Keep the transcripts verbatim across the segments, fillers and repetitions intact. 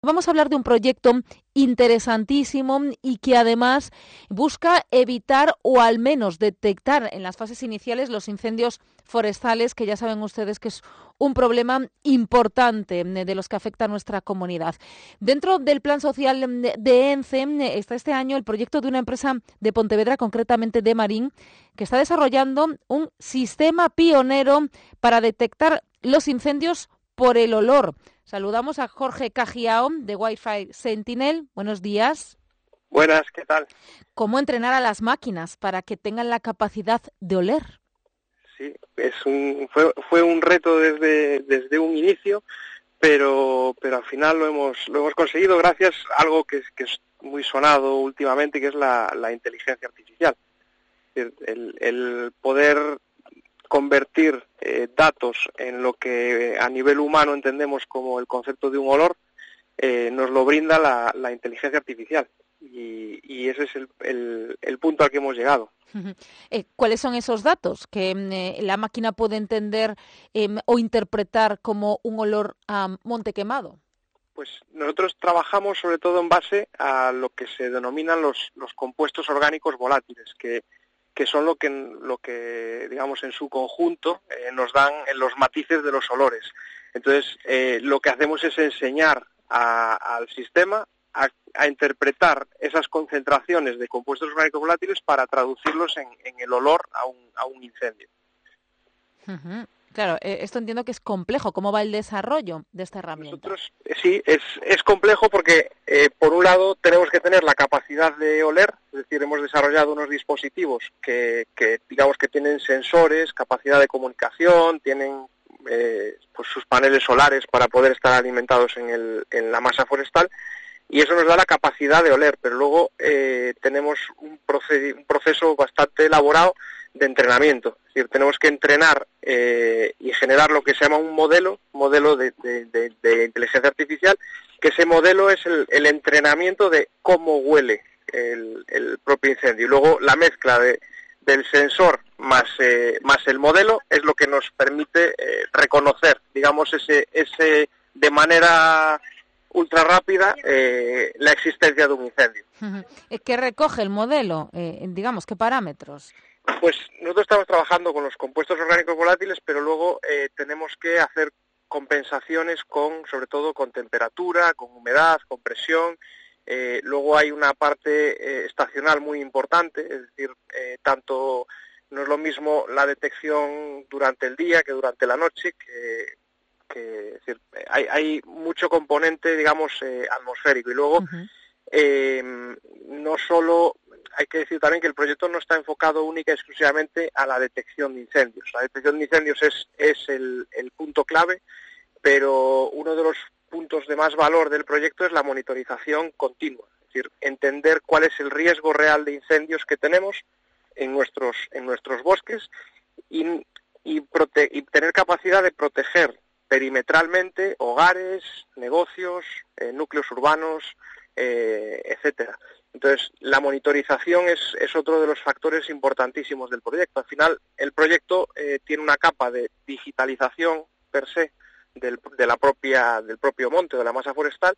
Vamos a hablar de un proyecto interesantísimo y que además busca evitar o al menos detectar en las fases iniciales los incendios forestales, que ya saben ustedes que es un problema importante de los que afecta a nuestra comunidad. Dentro del plan social de ENCE está este año el proyecto de una empresa de Pontevedra, concretamente de Marín, que está desarrollando un sistema pionero para detectar los incendios por el olor. Saludamos a Jorge Cajiao de Wi-Fi Sentinel. Buenos días. Buenas, ¿qué tal? ¿Cómo entrenar a las máquinas para que tengan la capacidad de oler? Sí, es un, fue, fue un reto desde, desde un inicio, pero, pero al final lo hemos, lo hemos conseguido gracias a algo que, que es muy sonado últimamente, que es la, la inteligencia artificial. El, el, el poder convertir eh, datos en lo que a nivel humano entendemos como el concepto de un olor, eh, nos lo brinda la, la inteligencia artificial. Y, y ese es el, el, el punto al que hemos llegado. Eh, ¿Cuáles son esos datos que eh, la máquina puede entender eh, o interpretar como un olor a monte quemado? Pues nosotros trabajamos sobre todo en base a lo que se denominan los, los compuestos orgánicos volátiles, que, que son lo que, lo que, digamos, en su conjunto eh, nos dan los matices de los olores. Entonces, eh, lo que hacemos es enseñar a, al sistema a, a interpretar esas concentraciones de compuestos orgánicos volátiles para traducirlos en, en el olor a un, a un incendio. Uh-huh. Claro, eh, esto entiendo que es complejo. ¿Cómo va el desarrollo de esta herramienta? Nosotros, sí, es, es complejo porque, eh, por un lado, tenemos que tener la capacidad de oler, es decir, hemos desarrollado unos dispositivos que, que digamos, que tienen sensores, capacidad de comunicación, tienen eh, pues sus paneles solares para poder estar alimentados en, el, en la masa forestal, y eso nos da la capacidad de oler, pero luego eh, tenemos un, proced- un proceso bastante elaborado de entrenamiento. Es decir, tenemos que entrenar eh, y generar lo que se llama un modelo, modelo de, de, de, de inteligencia artificial, que ese modelo es el, el entrenamiento de cómo huele el, el propio incendio. Y luego la mezcla de, del sensor más, eh, más el modelo es lo que nos permite eh, reconocer, digamos, ese, ese de manera ultra rápida eh, la existencia de un incendio. ¿Qué recoge el modelo? Eh, digamos, ¿qué parámetros? Pues nosotros estamos trabajando con los compuestos orgánicos volátiles, pero luego eh, tenemos que hacer compensaciones con, sobre todo, con temperatura, con humedad, con presión. Eh, luego hay una parte eh, estacional muy importante, es decir, eh, tanto no es lo mismo la detección durante el día que durante la noche, que, que es decir, hay, hay mucho componente, digamos, eh, atmosférico. Y luego, uh-huh. eh, no solo... Hay que decir también que el proyecto no está enfocado única y exclusivamente a la detección de incendios. La detección de incendios es, es el, el punto clave, pero uno de los puntos de más valor del proyecto es la monitorización continua. Es decir, entender cuál es el riesgo real de incendios que tenemos en nuestros, en nuestros bosques y, y, prote- y tener capacidad de proteger perimetralmente hogares, negocios, eh, núcleos urbanos, eh, etcétera. Entonces, la monitorización es, es otro de los factores importantísimos del proyecto. Al final, el proyecto eh, tiene una capa de digitalización per se del, de la propia, del propio monte, de la masa forestal,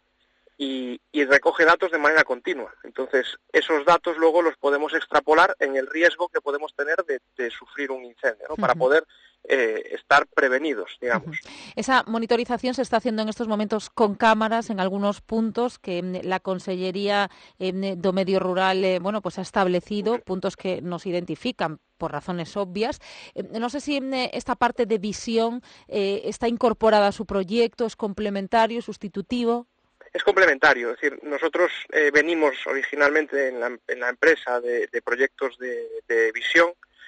y, y recoge datos de manera continua. Entonces, esos datos luego los podemos extrapolar en el riesgo que podemos tener de, de sufrir un incendio, ¿no? Para poder eh, estar prevenidos, digamos. Esa monitorización se está haciendo en estos momentos con cámaras en algunos puntos que la Consellería eh, do Medio Rural eh, bueno, pues ha establecido, puntos que nos identifican por razones obvias. Eh, no sé si eh, esta parte de visión eh, está incorporada a su proyecto, es complementario, sustitutivo. Es complementario, es decir, nosotros eh, venimos originalmente en la, en la empresa de, de proyectos de, de visión.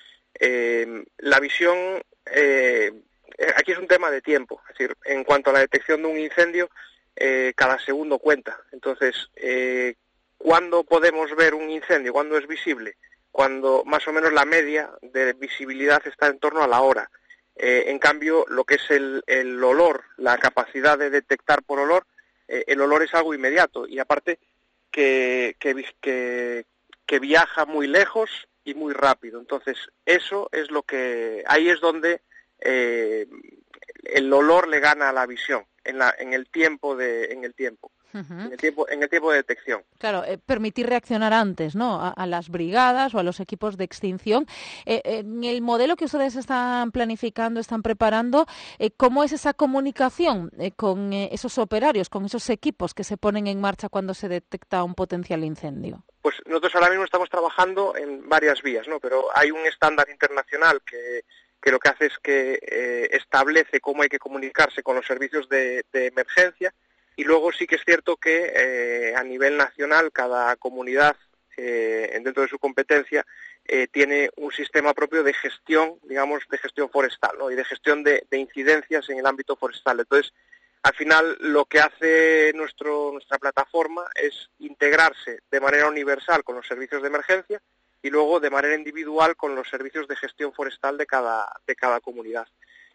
Eh, la visión, eh, aquí es un tema de tiempo, es decir, en cuanto a la detección de un incendio, eh, cada segundo cuenta. Entonces, eh, ¿cuándo podemos ver un incendio? ¿Cuándo es visible? Cuando más o menos la media de visibilidad está en torno a la hora. Eh, en cambio, lo que es el, el olor, la capacidad de detectar por olor, eh, el olor es algo inmediato y aparte que, que, que, que viaja muy lejos y muy rápido. Entonces, eso es lo que... Ahí es donde eh, el olor le gana a la visión, en, la, en el tiempo de, en el tiempo. Uh-huh. en el tiempo, en el tiempo de detección. Claro, eh, permitir reaccionar antes, ¿no? A, a las brigadas o a los equipos de extinción. Eh, en el modelo que ustedes están planificando, están preparando, eh, ¿cómo es esa comunicación eh, con eh, esos operarios, con esos equipos que se ponen en marcha cuando se detecta un potencial incendio? Pues nosotros ahora mismo estamos trabajando en varias vías, ¿no? Pero hay un estándar internacional que, que lo que hace es que eh, establece cómo hay que comunicarse con los servicios de, de emergencia. Y luego sí que es cierto que eh, a nivel nacional cada comunidad, eh, dentro de su competencia, eh, tiene un sistema propio de gestión, digamos, de gestión forestal, ¿no? Y de gestión de, de incidencias en el ámbito forestal. Entonces, al final, lo que hace nuestro, nuestra plataforma es integrarse de manera universal con los servicios de emergencia y luego de manera individual con los servicios de gestión forestal de cada, de cada comunidad.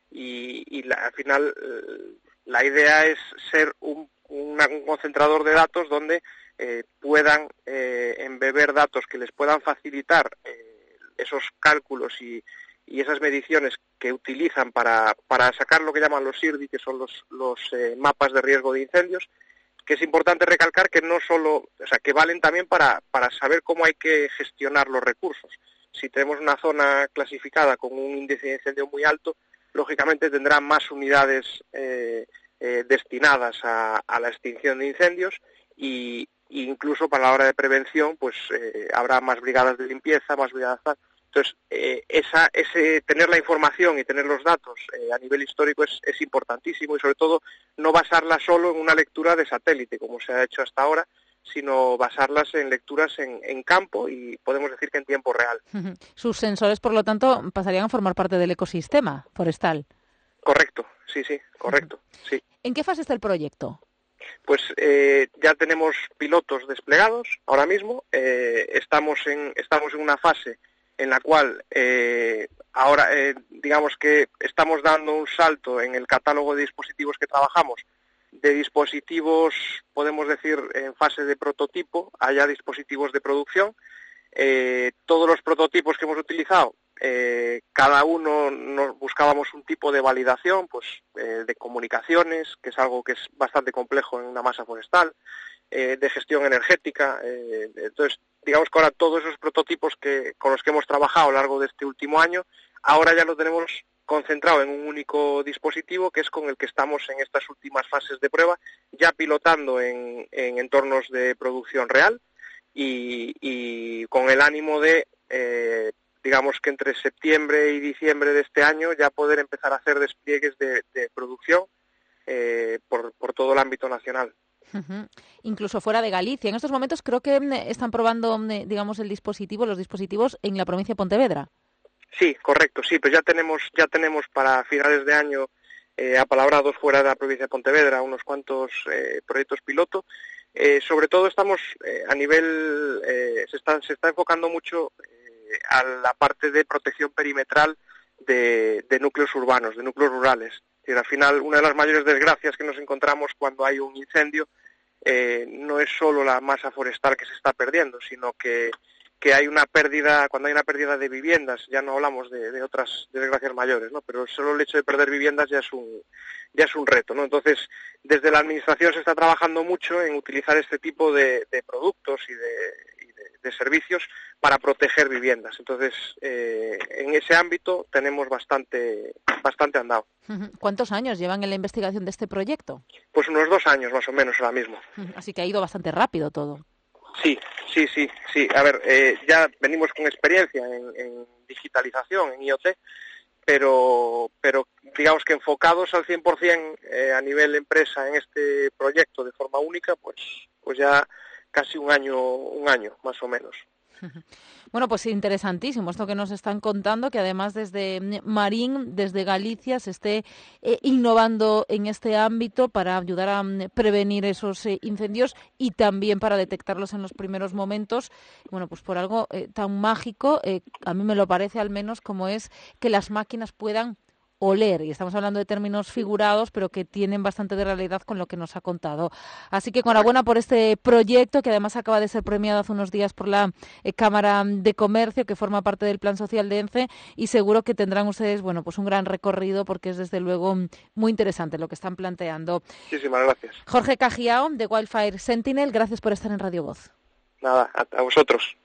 Y, y la, al final la idea es ser un, una, un concentrador de datos donde eh, puedan eh, embeber datos que les puedan facilitar eh, esos cálculos y, y esas mediciones que utilizan para, para sacar lo que llaman los I R D I, que son los, los eh, mapas de riesgo de incendios, que es importante recalcar que no solo, o sea, que valen también para, para saber cómo hay que gestionar los recursos. Si tenemos una zona clasificada con un índice de incendio muy alto, lógicamente tendrá más unidades eh, eh, destinadas a, a la extinción de incendios y, y incluso para la hora de prevención pues eh, habrá más brigadas de limpieza, más brigadas. Entonces, eh, esa, ese, tener la información y tener los datos eh, a nivel histórico es, es importantísimo y sobre todo no basarla solo en una lectura de satélite como se ha hecho hasta ahora, sino basarlas en lecturas en, en campo y podemos decir que en tiempo real. Sus sensores, por lo tanto, pasarían a formar parte del ecosistema forestal. Correcto, sí, sí, correcto, sí. ¿En qué fase está el proyecto? Pues eh, ya tenemos pilotos desplegados ahora mismo, eh, estamos en estamos en una fase en la cual eh, ahora eh, digamos que estamos dando un salto en el catálogo de dispositivos que trabajamos, de dispositivos, podemos decir, en fase de prototipo, a ya dispositivos de producción. Eh, todos los prototipos que hemos utilizado, eh, cada uno nos buscábamos un tipo de validación, pues eh, de comunicaciones, que es algo que es bastante complejo en una masa forestal, eh, de gestión energética. Eh, entonces, digamos que ahora todos esos prototipos que con los que hemos trabajado a lo largo de este último año, ahora ya lo tenemos concentrado en un único dispositivo, que es con el que estamos en estas últimas fases de prueba, ya pilotando en, en entornos de producción real y, y con el ánimo de, eh, digamos que entre septiembre y diciembre de este año, ya poder empezar a hacer despliegues de, de producción eh, por, por todo el ámbito nacional. Uh-huh. Incluso fuera de Galicia. En estos momentos creo que están probando, digamos, el dispositivo, los dispositivos en la provincia de Pontevedra. Sí, correcto, sí, pues ya tenemos ya tenemos para finales de año eh, apalabrados fuera de la provincia de Pontevedra unos cuantos eh, proyectos piloto. Eh, sobre todo estamos eh, a nivel, eh, se está se está enfocando mucho eh, a la parte de protección perimetral de, de núcleos urbanos, de núcleos rurales. Es decir, al final, una de las mayores desgracias que nos encontramos cuando hay un incendio eh, no es solo la masa forestal que se está perdiendo, sino que que hay una pérdida, cuando hay una pérdida de viviendas, ya no hablamos de, de otras desgracias mayores, ¿no? Pero solo el hecho de perder viviendas ya es un ya es un reto, ¿no? Entonces, desde la administración se está trabajando mucho en utilizar este tipo de, de productos y, de, y de, de servicios para proteger viviendas. Entonces, eh, en ese ámbito tenemos bastante bastante andado. ¿Cuántos años llevan en la investigación de este proyecto? Pues unos dos años más o menos ahora mismo. Así que ha ido bastante rápido todo. Sí, sí, sí, sí. A ver, eh, ya venimos con experiencia en, en digitalización, en I O T, pero, pero digamos que enfocados al cien por ciento eh, a nivel empresa en este proyecto de forma única, pues, pues ya casi un año, un año más o menos. Bueno, pues interesantísimo esto que nos están contando, que además desde Marín, desde Galicia, se esté eh, innovando en este ámbito para ayudar a um, prevenir esos eh, incendios y también para detectarlos en los primeros momentos. Bueno, pues por algo eh, tan mágico, eh, a mí me lo parece al menos, como es que las máquinas puedan oler. Y estamos hablando de términos figurados, pero que tienen bastante de realidad con lo que nos ha contado. Así que enhorabuena por este proyecto, que además acaba de ser premiado hace unos días por la eh, Cámara de Comercio, que forma parte del Plan Social de ENCE, y seguro que tendrán ustedes, bueno, pues un gran recorrido, porque es desde luego muy interesante lo que están planteando. Muchísimas gracias. Jorge Cajiao, de Wildfire Sentinel, gracias por estar en Radio Voz. Nada, a, a vosotros.